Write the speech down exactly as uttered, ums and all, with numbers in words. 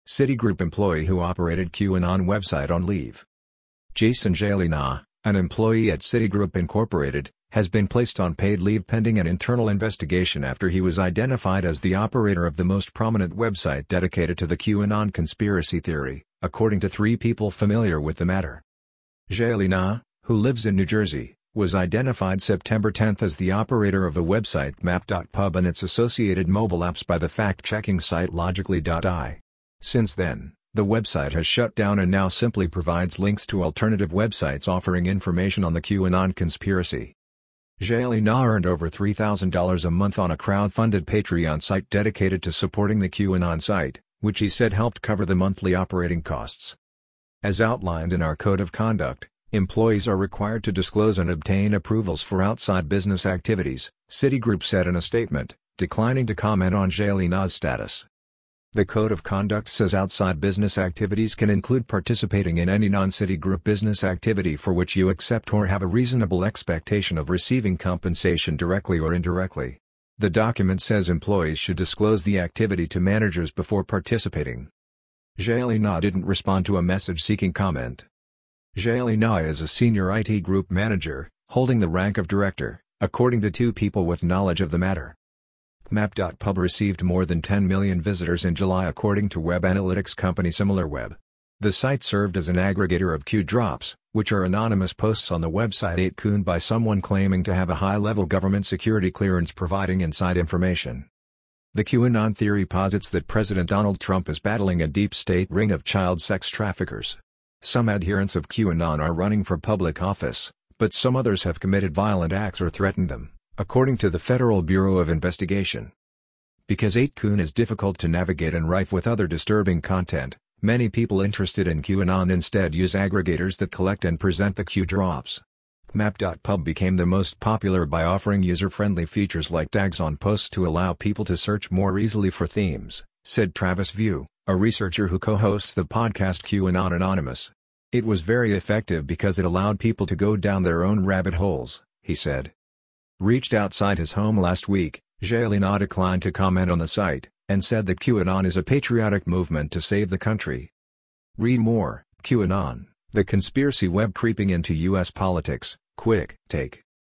Citigroup employee who operated QAnon website on leave. Jason Jalina, an employee at Citigroup Incorporated, has been placed on paid leave pending an internal investigation after he was identified as the operator of the most prominent website dedicated to the QAnon conspiracy theory, according to three people familiar with the matter. Jalina, who lives in New Jersey, was identified September tenth as the operator of the website map dot pub and its associated mobile apps by the fact-checking site logically dot I. Since then, the website has shut down and now simply provides links to alternative websites offering information on the QAnon conspiracy. Jalina earned over three thousand dollars a month on a crowd-funded Patreon site dedicated to supporting the QAnon site, which he said helped cover the monthly operating costs. As outlined in our Code of Conduct, employees are required to disclose and obtain approvals for outside business activities, Citigroup said in a statement, declining to comment on Jalina's status. The Code of Conduct says outside business activities can include participating in any non-Citigroup business activity for which you accept or have a reasonable expectation of receiving compensation directly or indirectly. The document says employees should disclose the activity to managers before participating. Jalina didn't respond to a message seeking comment. Jalina is a senior I T group manager, holding the rank of director, according to two people with knowledge of the matter. map dot pub received more than ten million visitors in July according to web analytics company SimilarWeb. The site served as an aggregator of Q drops, which are anonymous posts on the website eight kun by someone claiming to have a high-level government security clearance providing inside information. The QAnon theory posits that President Donald Trump is battling a deep state ring of child sex traffickers. Some adherents of QAnon are running for public office, but some others have committed violent acts or threatened them, according to the Federal Bureau of Investigation. Because eight kun is difficult to navigate and rife with other disturbing content, many people interested in QAnon instead use aggregators that collect and present the Q drops. map dot pub became the most popular by offering user-friendly features like tags on posts to allow people to search more easily for themes, said Travis View, a researcher who co-hosts the podcast QAnon Anonymous. It was very effective because it allowed people to go down their own rabbit holes, he said. Reached outside his home last week, Jalina declined to comment on the site, and said that QAnon is a patriotic movement to save the country. Read more, QAnon, the conspiracy web creeping into U S politics, quick take.